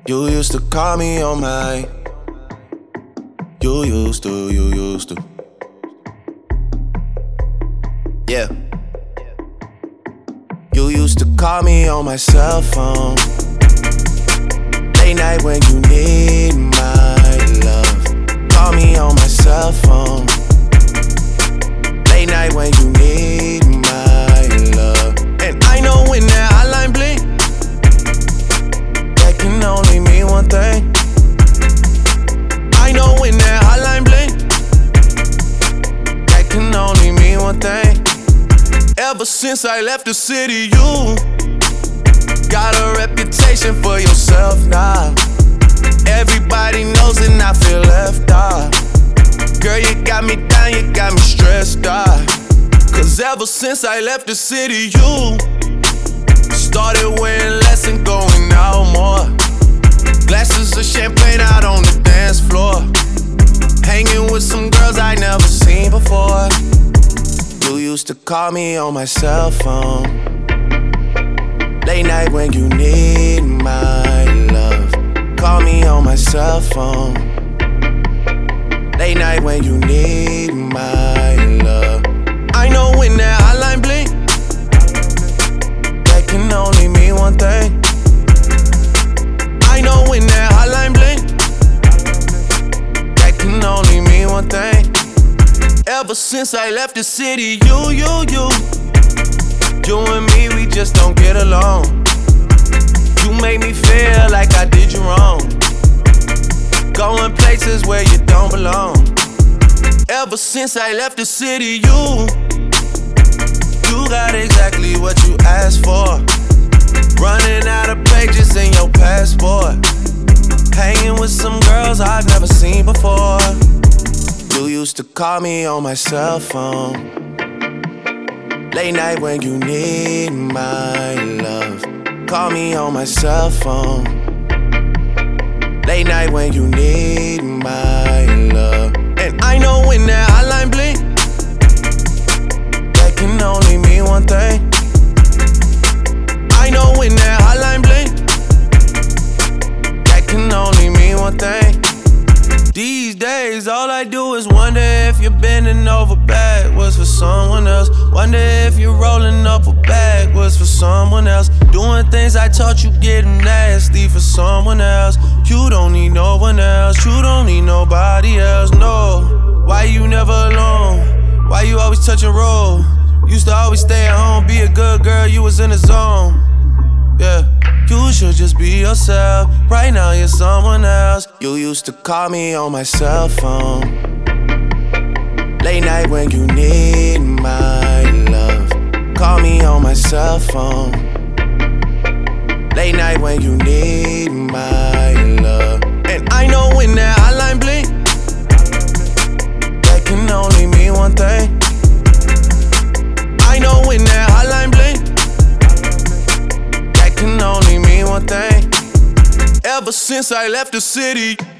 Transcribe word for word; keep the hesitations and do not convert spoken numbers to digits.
You used to call me on my. You used to, you used to. Yeah. You used to call me on my cell phone. Late night when you need my love. Call me on my cell phone. Late night when you need my love. And I know when that hotline blink, that can only mean one thing. I know when that hotline blink, that can only mean one thing. Ever since I left the city, you got a reputation for yourself now. Everybody knows and I feel left out. Girl, you got me down, you got me stressed out. Cause ever since I left the city, you started wearing less and going out more. Glasses of champagne out on the dance floor. Hanging with some girls I never seen before. You used to call me on my cell phone. Late night when you need my love. Call me on my cell phone. Late night when you need my love. I know when that hotline blink, that can only mean one thing. I know when that hotline blink, that can only mean one thing. Ever since I left the city, you, you, you You and me, we just don't get along. You make me feel like I did you wrong. Going places where you don't belong. Ever since I left the city, you You got exactly what you asked for. Running out of pages in your passport. Hanging with some girls I've never seen before. You used to call me on my cell phone. Late night when you need my love. Call me on my cell phone. Late night when you need my love. And I know when that hotline blink, that can only mean one thing. I know when that hotline blink, that can only mean one thing. These days, all I do is wonder if you're bending over backwards for someone else. Wonder if you're rolling up or backwards for someone else. Doing things I taught you getting nasty for someone else. You don't need no one else. You don't need nobody else, no. Why you never alone? Why you always touch and roll? Used to always stay at home, be a good girl, you was in the zone. Yeah. You should just be yourself. Right now you're someone else. You used to call me on my cell phone. Late night when you need my love. Call me on my cell phone. Late night when you need my love. And I know when that hotline blink, that can only mean one thing. I know when that hotline blink, can only mean one thing. Ever since I left the city,